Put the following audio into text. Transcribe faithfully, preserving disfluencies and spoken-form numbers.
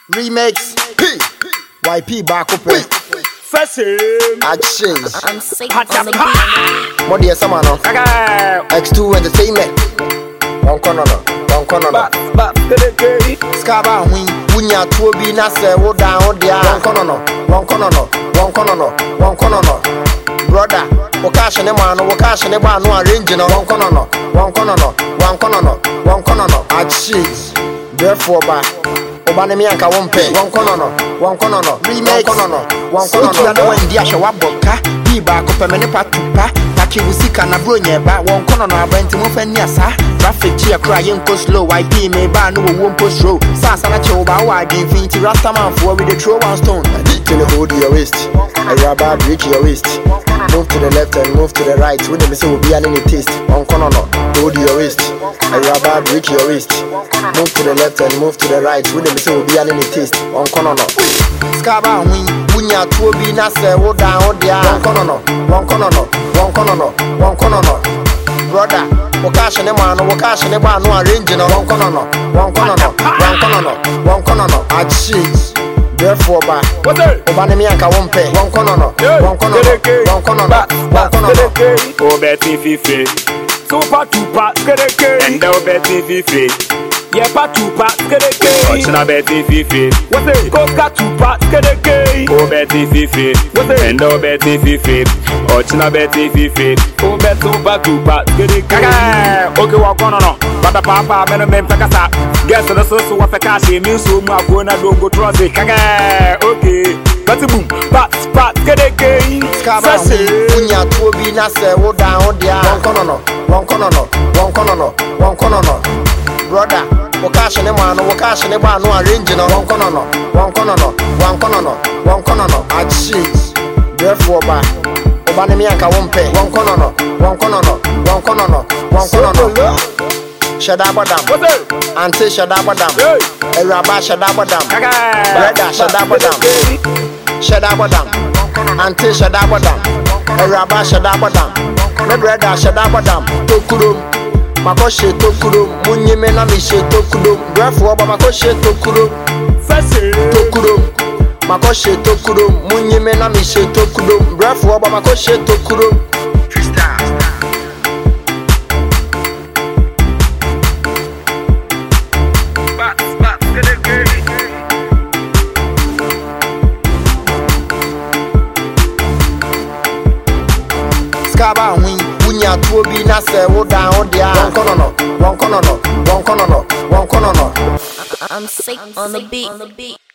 Remix P Y P back up. First Action. I'm sick on the beat. What do you say, man? X two Entertainment. One corner, one corner. Skaba win. Wunya two be na say wo down wo dia. One corner, one corner, one corner, one corner. Brother, wo cash ne man, wo cash ne man no arrange no. One corner, one corner, one corner, one corner. Action. Therefore, ba. Obane mi anka wompe won kono no won kono no remix kono no won kono no na wan di ahwe waboka bi ba ko pemene patupa taki usika na bro nyeba won kono no abenti mo fa ni asa traffic chi akra yen ko slow Y P me ba no wo post row sasa na che oba wa adin finti rasta man for we dey throw one stone till hold your waist I rubber break your waist move to the left and move to the right when them say we be an any taste won kono no hold your waist I rubber break your waist move to the left and move to the right when them say we be an any taste won kono no skaba win wunya two bi na say wo down wo dia won kono no won kono no won kono no won kono no brother wo cash ne man wo cash ne ba no arrange no won kono no won kono no won kono no won kono no achi therefore ba obane mi anka wompe won kono no won kono no won kono no won kono no o beti fifi super tupa skereke and o beti fifi yeah pa tupa skereke ochina beti fifi koka tupa skereke o beti fifi and o beti fifi ochina beti fifi o beti tupa tupa skereke okay wa kono no bada papa meno mem pekasa guess the so so wa pekasa mi so mu afona dogo trust kaga okay but boom pat pat skereke skaba unya two bi na say wo down wo dia won kono no won kono no won kono no won kono no brother wo cash ne man wo cash ne ba no arrange no won kono no won kono no won kono no won kono no achi therefore ba obane mi anka wompe won kono no won kono no won kono no won kono no shada badam ante shada badam eraba shada badam brother shada badam shada badam ante shada badam eraba shada badam me brother shada badam tokuro makoshe tokuro munyime na mi she tokuro therefore ba makoshe tokuro fese tokuro makoshe tokuro munyime na mi she tokuro therefore ba makoshe tokuro freestyle skaba win wunya two bi na say wo down wo dia won kono no won kono no won kono no won kono no I'm sick on the beat.